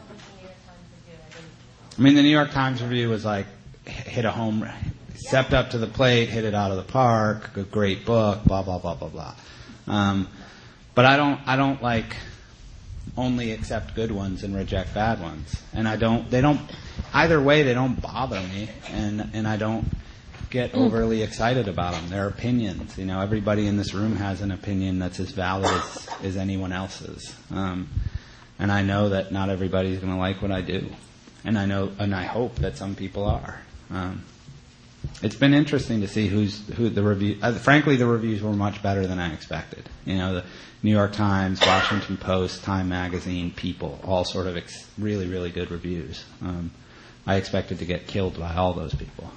I mean, the New York Times review was like, hit a home, stepped up to the plate, hit it out of the park, a great book, blah blah blah blah blah. Um, but I don't, I don't like only accept good ones and reject bad ones. And I don't, they don't, either way, they don't bother me, and and I don't get overly excited about them. They're opinions. You know, everybody in this room has an opinion that's as valid as, as anyone else's. Um, and I know that not everybody's going to like what I do. And I know, and I hope that some people are. Um, it's been interesting to see who's who the review. Uh, frankly, the reviews were much better than I expected. You know, the New York Times, Washington Post, Time Magazine, People, all sort of ex- really, really good reviews. Um, I expected to get killed by all those people.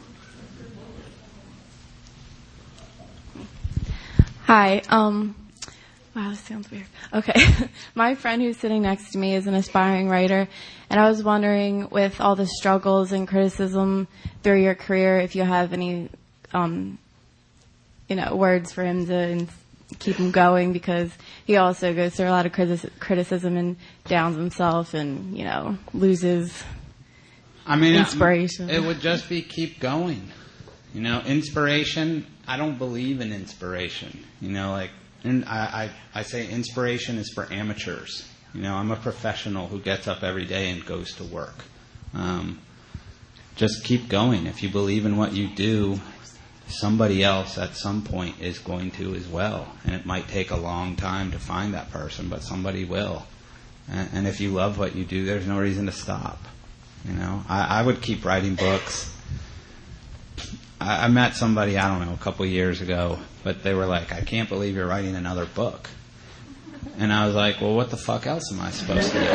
Hi. Um, wow, this sounds weird. Okay. My friend who's sitting next to me is an aspiring writer, and I was wondering, with all the struggles and criticism through your career, if you have any, um, you know, words for him to keep him going, because he also goes through a lot of critici- criticism and downs himself and, you know, loses I mean, inspiration. It would just be keep going. You know, inspiration, I don't believe in inspiration. You know, like, and I, I, I say inspiration is for amateurs. You know, I'm a professional who gets up every day and goes to work. Um, just keep going. If you believe in what you do, somebody else at some point is going to as well. And it might take a long time to find that person, but somebody will. And, and if you love what you do, there's no reason to stop. You know, I, I would keep writing books. I, I met somebody, I don't know, a couple of years ago, but they were like, I can't believe you're writing another book. And I was like, well, what the fuck else am I supposed to do?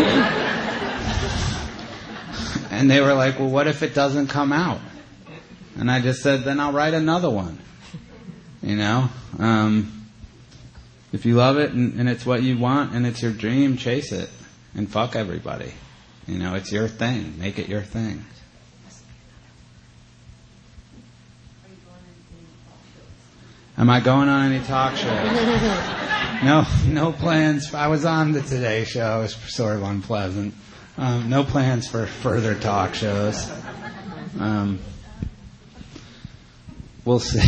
And they were like, well, what if it doesn't come out? And I just said, then I'll write another one. You know? Um, if you love it and, and it's what you want and it's your dream, chase it. And fuck everybody. You know, it's your thing. Make it your thing. Am I going on any talk shows? No, no plans. I was on the Today Show. It was sort of unpleasant. Um, no plans for further talk shows. Um, we'll see.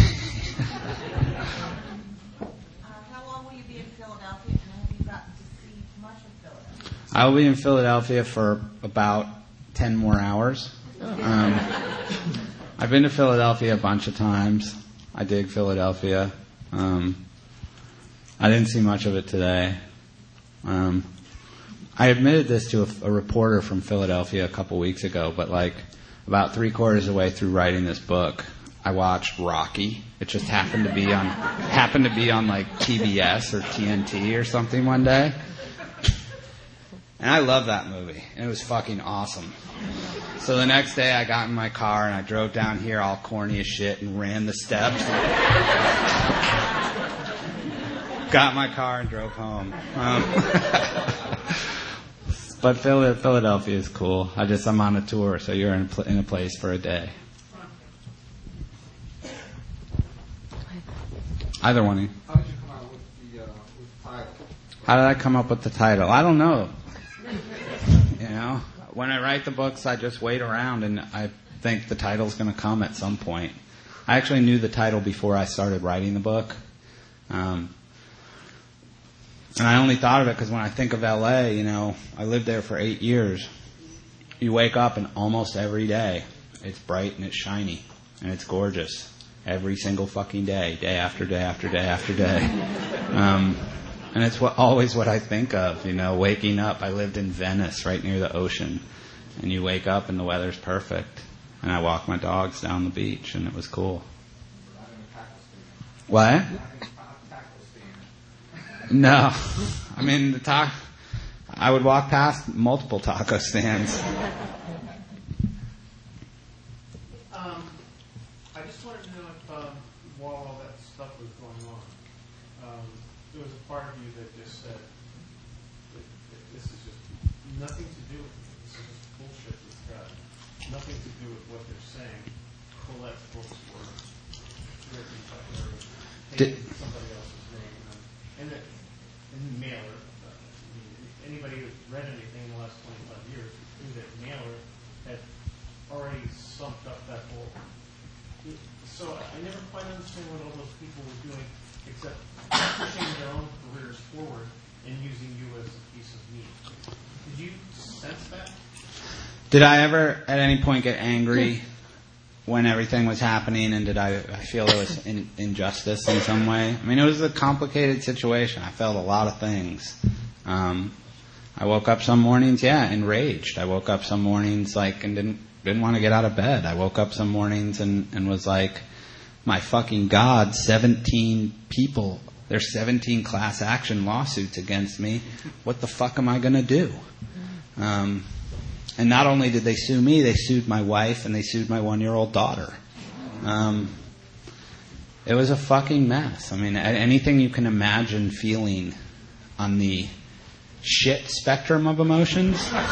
How long will you be in Philadelphia, and have you gotten to see much of Philadelphia? I will be in Philadelphia for about ten more hours. Um, I've been to Philadelphia a bunch of times. I dig Philadelphia. Um, I didn't see much of it today. Um, I admitted this to a, a reporter from Philadelphia a couple weeks ago, but like about three quarters of the way through writing this book, I watched Rocky. It just happened to be on happened to be on like T B S or T N T or something one day. And I love that movie. And it was fucking awesome. So the next day I got in my car and I drove down here all corny as shit and ran the steps. Got my car and drove home. Um, but Philadelphia is cool. I just, I'm on a tour, so you're in a, pl- in a place for a day. Either one of you. How did you come out with the, uh, with the title? How did I come up with the title? I don't know. You know, when I write the books, I just wait around, and I think the title's going to come at some point. I actually knew the title before I started writing the book. Um, and I only thought of it because when I think of L A, you know, I lived there for eight years. You wake up and almost every day it's bright and it's shiny and it's gorgeous. Every single fucking day, day after day after day after day. Um, and it's what, always what I think of, you know, waking up. I lived in Venice, right near the ocean. And you wake up and the weather's perfect. And I walk my dogs down the beach and it was cool. What? No. I mean, the ta- I would walk past multiple taco stands. Um, I just wanted to know if, um, while all that stuff was going on, um, there was a part of you that just said, that, that this is just nothing to do with it. This is just bullshit that's got nothing to do with what they're saying. Colette's books were written by her, taking somebody else's name. And, and, the, and the mailer, uh, I mean, anybody who's read anything in the last twenty-five years knew that mailer had already sumped up that whole. So I never quite understand what all those people were doing, except pushing their own careers forward and using you as a piece of meat. Did you sense that? Did I ever at any point get angry when everything was happening, and did I, I feel there was in, injustice in some way? I mean, it was a complicated situation. I felt a lot of things. Um, I woke up some mornings, yeah, enraged. I woke up some mornings like and didn't didn't want to get out of bed. I woke up some mornings and, and was like, my fucking God, seventeen people, there's seventeen class action lawsuits against me. What the fuck am I going to do? Um, and not only did they sue me, they sued my wife and they sued my one-year-old daughter. Um, it was a fucking mess. I mean, anything you can imagine feeling on the shit spectrum of emotions,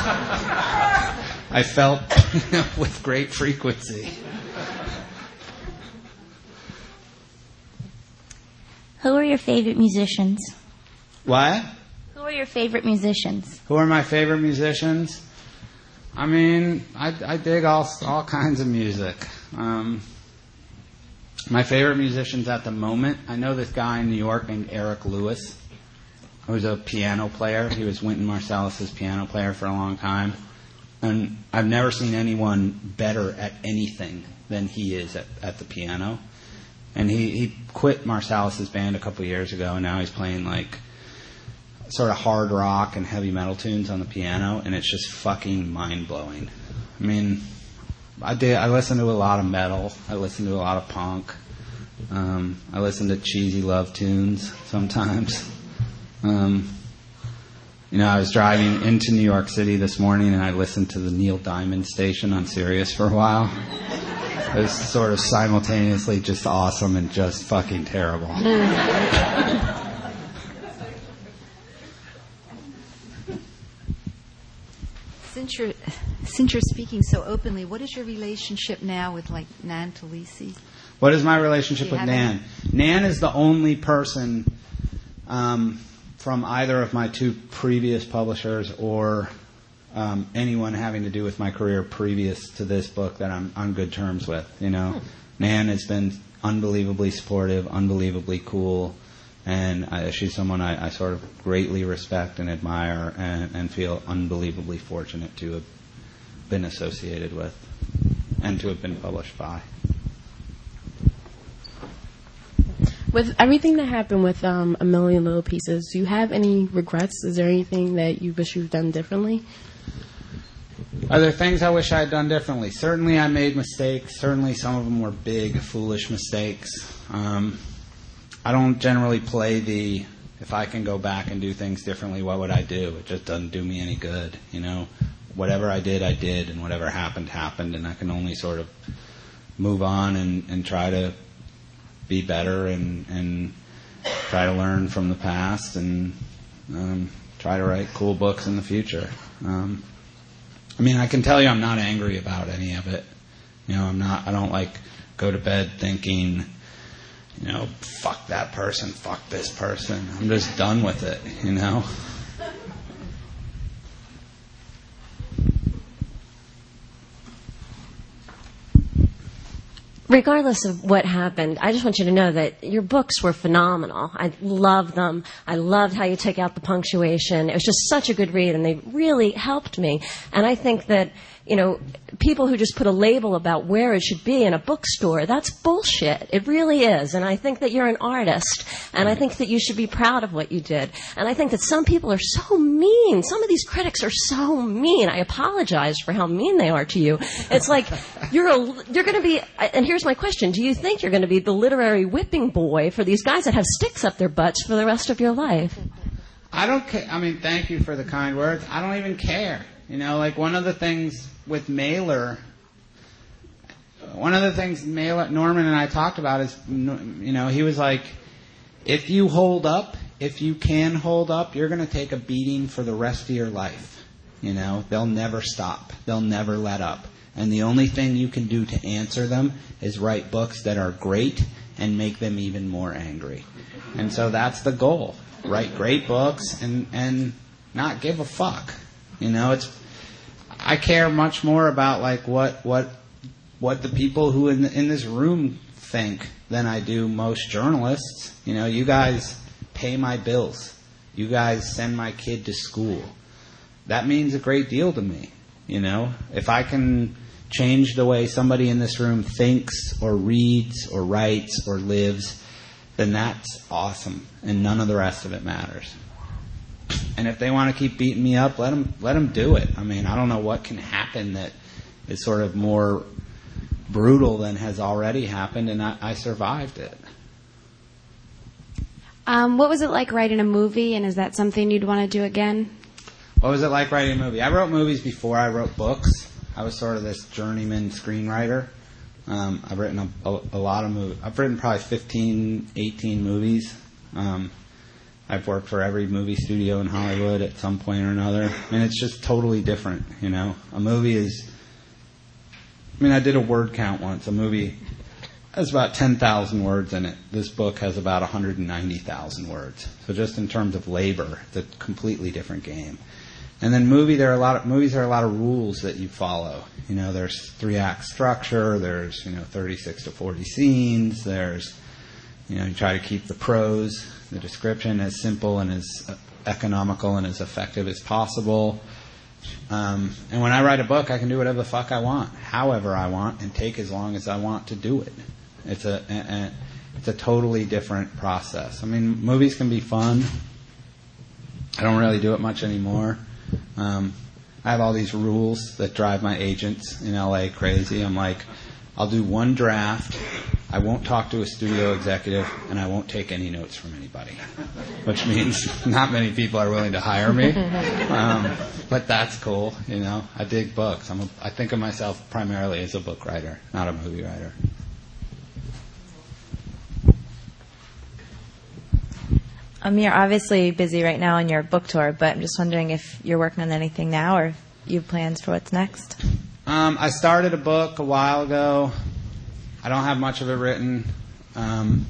I felt with great frequency. Who are your favorite musicians? What? Who are your favorite musicians? Who are my favorite musicians? I mean, I, I dig all all kinds of music. Um, my favorite musicians at the moment, I know this guy in New York named Eric Lewis, who's a piano player. He was Wynton Marsalis's piano player for a long time. And I've never seen anyone better at anything than he is at, at the piano. And he, he quit Marsalis's band a couple of years ago, and now he's playing like sort of hard rock and heavy metal tunes on the piano, and it's just fucking mind-blowing. I mean, I did. I listen to a lot of metal. I listen to a lot of punk. Um, I listen to cheesy love tunes sometimes. Um, you know, I was driving into New York City this morning, and I listened to the Neil Diamond station on Sirius for a while. It was sort of simultaneously just awesome and just fucking terrible. Since you're, since you're speaking so openly, what is your relationship now with, like, Nan Talisi? What is my relationship with have Nan? Nan is the only person um, from either of my two previous publishers or um, anyone having to do with my career previous to this book that I'm on good terms with. You know, hmm. Nan has been unbelievably supportive, unbelievably cool, and I, she's someone I, I sort of greatly respect and admire, and, and feel unbelievably fortunate to have been associated with and to have been published by. With everything that happened with um, A Million Little Pieces, do you have any regrets? Is there anything that you wish you've done differently? Are there things I wish I had done differently? Certainly I made mistakes. Certainly some of them were big, foolish mistakes. Um, I don't generally play the, if I can go back and do things differently, what would I do? It just doesn't do me any good, you know. Whatever I did, I did, and whatever happened, happened, and I can only sort of move on and, and try to be better and, and try to learn from the past and um, try to write cool books in the future. Um, I mean, I can tell you I'm not angry about any of it. You know, I'm not, I don't like go to bed thinking, you know, fuck that person, fuck this person. I'm just done with it, you know. Regardless of what happened, I just want you to know that your books were phenomenal. I loved them. I loved how you took out the punctuation. It was just such a good read, and they really helped me. And I think that, you know, people who just put a label about where it should be in a bookstore, that's bullshit. It really is. And I think that you're an artist, and I think that you should be proud of what you did. And I think that some people are so mean. Some of these critics are so mean. I apologize for how mean they are to you. It's like, you're a, you're going to be, and here's my question. Do you think you're going to be the literary whipping boy for these guys that have sticks up their butts for the rest of your life? I don't care. I mean, thank you for the kind words. I don't even care. You know, like one of the things with Mailer, one of the things Mailer, Norman and I talked about is, you know, he was like, if you hold up, if you can hold up, you're going to take a beating for the rest of your life. You know, they'll never stop. They'll never let up. And the only thing you can do to answer them is write books that are great and make them even more angry. And so that's the goal. Write great books and, and not give a fuck. You know, it's, I care much more about like what, what, what the people who in, in this room think than I do most journalists. You know, you guys pay my bills. You guys send my kid to school. That means a great deal to me. You know, if I can change the way somebody in this room thinks or reads or writes or lives, then that's awesome, and none of the rest of it matters. And if they want to keep beating me up, let them, let them do it. I mean, I don't know what can happen that is sort of more brutal than has already happened, and I, I survived it. Um, what was it like writing a movie, and is that something you'd want to do again? What was it like writing a movie? I wrote movies before I wrote books. I was sort of this journeyman screenwriter. Um, I've written a, a, a lot of movies. I've written probably fifteen, eighteen movies. Um, I've worked for every movie studio in Hollywood at some point or another. And it's just totally different, you know. A movie is... I mean, I did a word count once. A movie... has about ten thousand words in it. This book has about one hundred ninety thousand words. So just in terms of labor, it's a completely different game. And then movie, there are a lot of movies. There are a lot of rules that you follow. You know, there's three act structure. There's you know thirty-six to forty scenes. There's you know you try to keep the prose, the description as simple and as economical and as effective as possible. Um, and when I write a book, I can do whatever the fuck I want, however I want, and take as long as I want to do it. It's a, a, a it's a totally different process. I mean, movies can be fun. I don't really do it much anymore. Um, I have all these rules that drive my agents in L A crazy. I'm like, I'll do one draft, I won't talk to a studio executive, and I won't take any notes from anybody. Which means not many people are willing to hire me. Um, but that's cool, you know. I dig books. I'm a, I think of myself primarily as a book writer, not a movie writer. Um, you're obviously busy right now on your book tour, but I'm just wondering if you're working on anything now or if you have plans for what's next. Um, I started a book a while ago. I don't have much of it written. Um,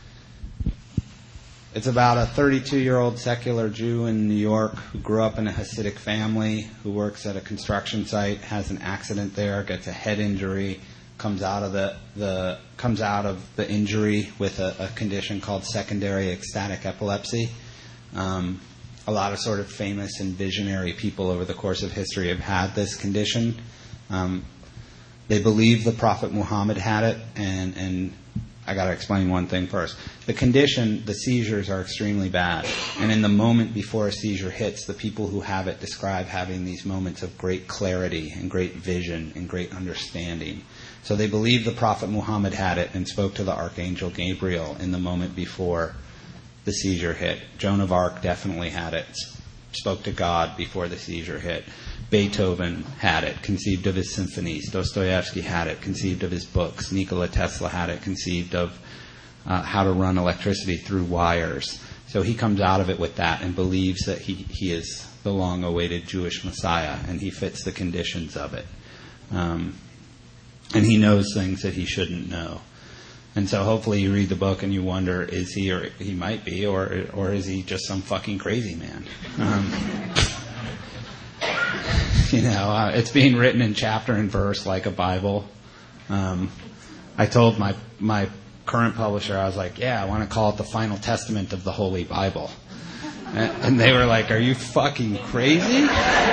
it's about a thirty-two-year-old secular Jew in New York who grew up in a Hasidic family, who works at a construction site, has an accident there, gets a head injury, comes out of the, the comes out of the injury with a, a condition called secondary ecstatic epilepsy. Um, a lot of sort of famous and visionary people over the course of history have had this condition. Um, they believe the Prophet Muhammad had it, and, and I got to explain one thing first. The condition, the seizures are extremely bad, and in the moment before a seizure hits, the people who have it describe having these moments of great clarity and great vision and great understanding. So they believe the Prophet Muhammad had it and spoke to the Archangel Gabriel in the moment before the seizure hit. Joan of Arc definitely had it, spoke to God before the seizure hit. Beethoven had it, conceived of his symphonies. Dostoevsky had it, conceived of his books. Nikola Tesla had it, conceived of uh, how to run electricity through wires. So he comes out of it with that and believes that he, he is the long-awaited Jewish Messiah, and he fits the conditions of it. Um, and he knows things that he shouldn't know. And so hopefully you read the book and you wonder, is he, or he might be, or or is he just some fucking crazy man? Um, you know, uh, it's being written in chapter and verse like a Bible. Um, I told my my current publisher, I was like, yeah, I want to call it the Final Testament of the Holy Bible. And, and they were like, are you fucking crazy?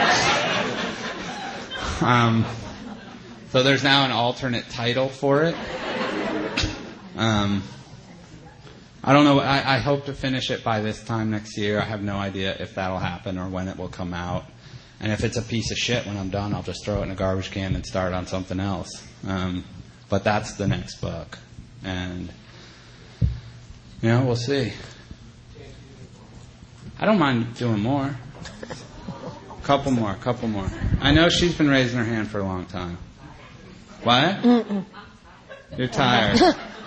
Um, so there's now an alternate title for it. Um, I don't know. I, I hope to finish it by this time next year. I have no idea if that'll happen or when it will come out. And if it's a piece of shit when I'm done, I'll just throw it in a garbage can and start on something else. Um, but that's the next book. And, you know, we'll see. I don't mind doing more. Couple more, couple more. I know she's been raising her hand for a long time. What? Mm-mm. You're tired.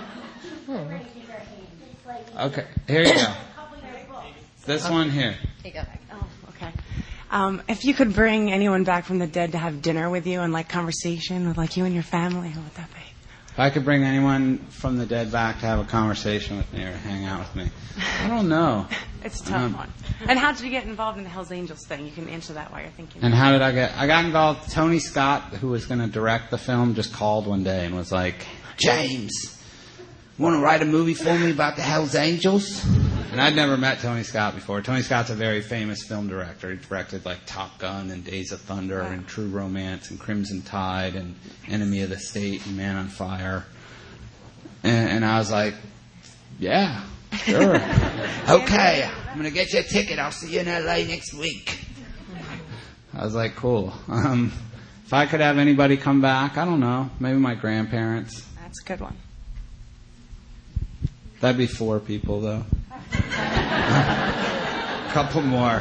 Okay, here you go. This one here. Oh, okay. Um, if you could bring anyone back from the dead to have dinner with you and like conversation with like you and your family, who would that be? If I could bring anyone from the dead back to have a conversation with me or hang out with me, I don't know. It's a tough um, one. And how did you get involved in the Hells Angels thing? You can answer that while you're thinking. And how did I get? I got involved. Tony Scott, who was going to direct the film, just called one day and was like, "James, want to write a movie for me about the Hells Angels?" And I'd never met Tony Scott before. Tony Scott's a very famous film director. He directed like Top Gun and Days of Thunder and True Romance and Crimson Tide and Enemy of the State and Man on Fire. And, and I was like, yeah, sure. Okay, I'm going to get you a ticket. I'll see you in L A next week. I was like, cool. Um, if I could have anybody come back, I don't know, maybe my grandparents. That's a good one. That'd be four people, though. Couple more.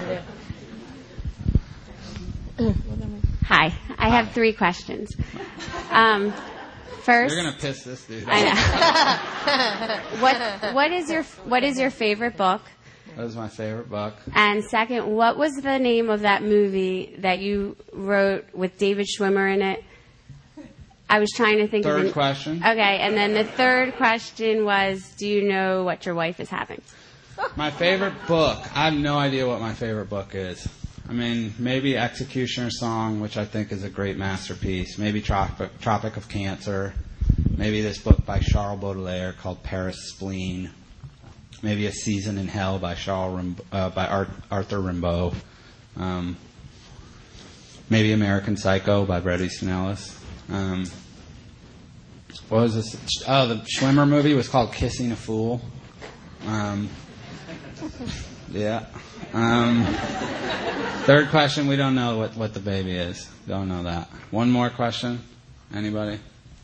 Hi, I have three questions. Um, first, you're gonna piss this dude. I know. what What is your What is your favorite book? That was my favorite book. And second, what was the name of that movie that you wrote with David Schwimmer in it? I was trying to think of Third an- question. Okay, and then the third question was, do you know what your wife is having? My favorite book. I have no idea what my favorite book is. I mean, maybe Executioner's Song, which I think is a great masterpiece. Maybe Tropic, Tropic of Cancer. Maybe this book by Charles Baudelaire called Paris Spleen. Maybe A Season in Hell by Charles Rimb- uh, by Ar- Arthur Rimbaud. Um, maybe American Psycho by Bret Easton Ellis. Um, what was this? Oh, the Schwimmer movie was called Kissing a Fool. Um, yeah. Um, third question, we don't know what, what the baby is. Don't know that. One more question. Anybody?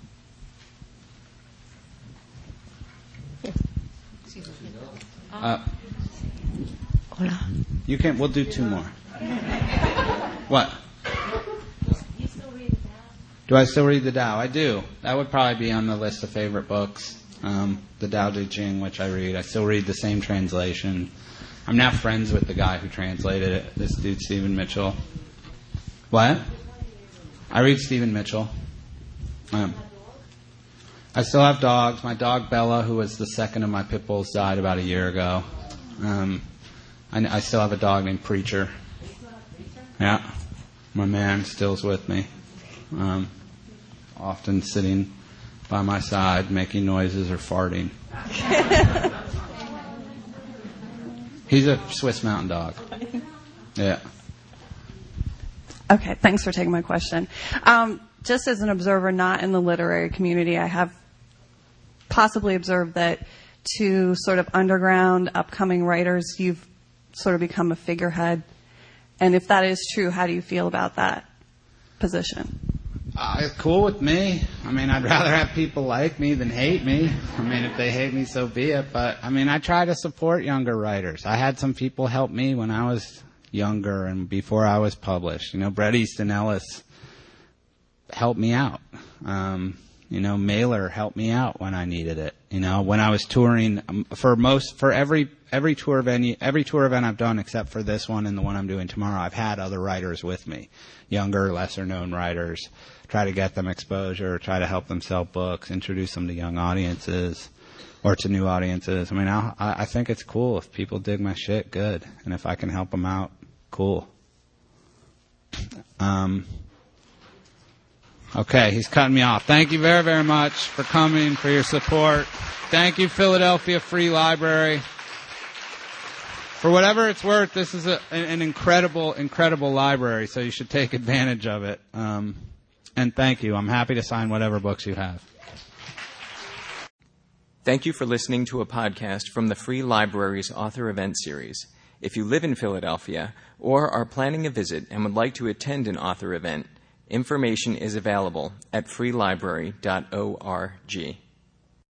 Uh, Hola. you can. We'll do two more. What? Do I still read the Tao? I do. That would probably be on the list of favorite books. Um, the Tao Te Ching, which I read. I still read the same translation. I'm now friends with the guy who translated it, this dude, Stephen Mitchell. What? I read Stephen Mitchell. Um, I still have dogs. My dog, Bella, who was the second of my pit bulls, died about a year ago. Um, I, I still have a dog named Preacher. Yeah. My man still's with me. Um, often sitting by my side, making noises or farting. He's a Swiss Mountain Dog. Yeah. Okay, thanks for taking my question. Um, just as an observer, not in the literary community, I have possibly observed that to sort of underground, upcoming writers, you've sort of become a figurehead. And if that is true, how do you feel about that position? Uh, it's cool with me. I mean, I'd rather have people like me than hate me. I mean, if they hate me, so be it. But, I mean, I try to support younger writers. I had some people help me when I was younger and before I was published. You know, Bret Easton Ellis helped me out. Um, you know, Mailer helped me out when I needed it. You know, when I was touring, um, for most, for every every tour venue, every tour event I've done except for this one and the one I'm doing tomorrow, I've had other writers with me. Younger, lesser known writers. Try to get them exposure, try to help them sell books, introduce them to young audiences or to new audiences. I mean, I, I think it's cool. If people dig my shit, good. And if I can help them out, cool. Um, okay, he's cutting me off. Thank you very, very much for coming, for your support. Thank you, Philadelphia Free Library. For whatever it's worth, this is a, an, an incredible, incredible library, so you should take advantage of it. Um, And thank you. I'm happy to sign whatever books you have. Thank you for listening to a podcast from the Free Library's Author Event Series. If you live in Philadelphia or are planning a visit and would like to attend an author event, information is available at free library dot org.